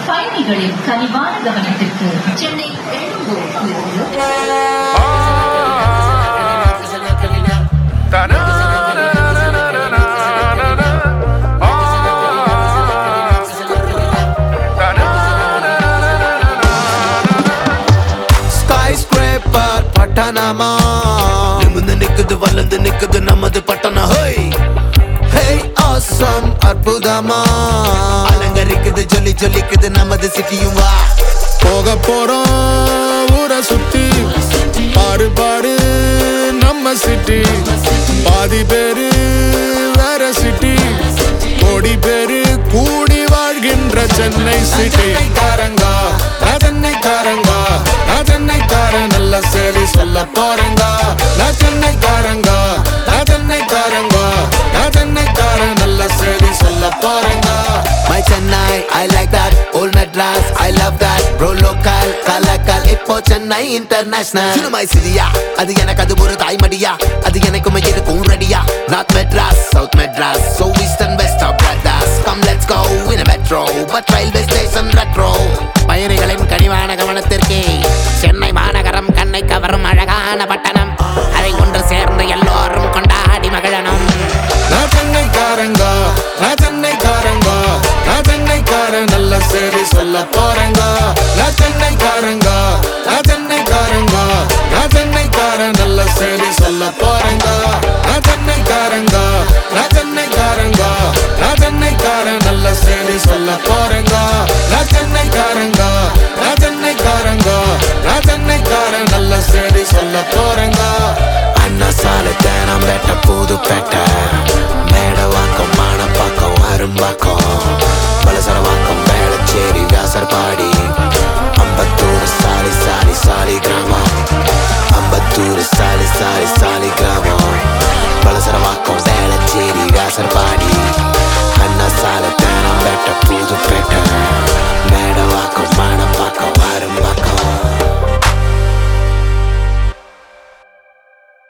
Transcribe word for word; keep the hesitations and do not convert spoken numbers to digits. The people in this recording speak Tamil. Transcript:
பயணிகளின் கனிவான கவனத்திற்கு சென்னை எழும்பூரிலிருந்து ஸ்கைஸ்கிரேப்பர் பட்டணமா நிமிர்ந்து நிக்குது வளர்ந்து நிக்குது நமது பட்டணம். ஹோய் ஹேய் ஆசம் அற்புதமா அலங்கரிக்குது ஜொலி ஜொலிக்குது நமது சிட்டியும். வா போக போறோம் ஊரை சுத்தி பாரு பாரு நம்ம சிட்டி. பாதி பேரு வேற சிட்டி, கோடி பேரு கூடி வாழ்கின்ற சென்னை சிட்டி. காரங்கா நான் சென்னைக்காரங்கா, நான் சென்னைக்காரன் நல்ல சேவை சொல்ல போறேங்கா. நான் சென்னைக்காரங்கா, நான் சென்னைக்காரங்கா, நான் சென்னைக்காரன் நல்ல சேவை சொல்ல போறேங்கா. My Chennai, I like that. Old Madras, I love that. Bro local, kalakal, இப்போ Chennai international. சினிமை சிரியா, அது எனக்கு அது ஒரு தாய்மடியா, அது எனக்குமே இருக்கும் ரெடியா. North Madras, South Madras, so east and west are brothers. Come let's go in a metro, but railway station retro. பயணிகளின் கனிவான கவனத்திற்கு சென்னை மாநகரம் கண்ணை கவரும் அழகான பட்டணம். அதை ஒன்று சேர்ந்து எல்லோரும் கொண்டாடி மகிழணும். நான் சென்னைக்காரங்கா, நான் சென்னைக்காரங்கா, நான் சென்னைக்காரன் நல்ல சேவை சொல்ல போறேங்கா. நான் சென்னைக்காரங்கா, நான் சென்னைக்காரங்கா, நான் சென்னைக்காரன் நல்ல சேவை சொல்ல போறேங்கா. நான் சென்னைக்காரங்கா, நான் சென்னைக்காரங்கா, நான் சென்னைக்காரன் நல்ல சேவை சொல்ல போறேங்கா. நான் சென்னைக்காரங்கா, நான் சென்னைக்காரங்கா, நான் சென்னைக்காரன் நல்ல சேவை சொல்ல போறேங்கா. அண்ணா சாலை தேனம் வெட்ட புது பேட்டை மேட வாக்கம் மான பக்கம் அரும்பாக்கம்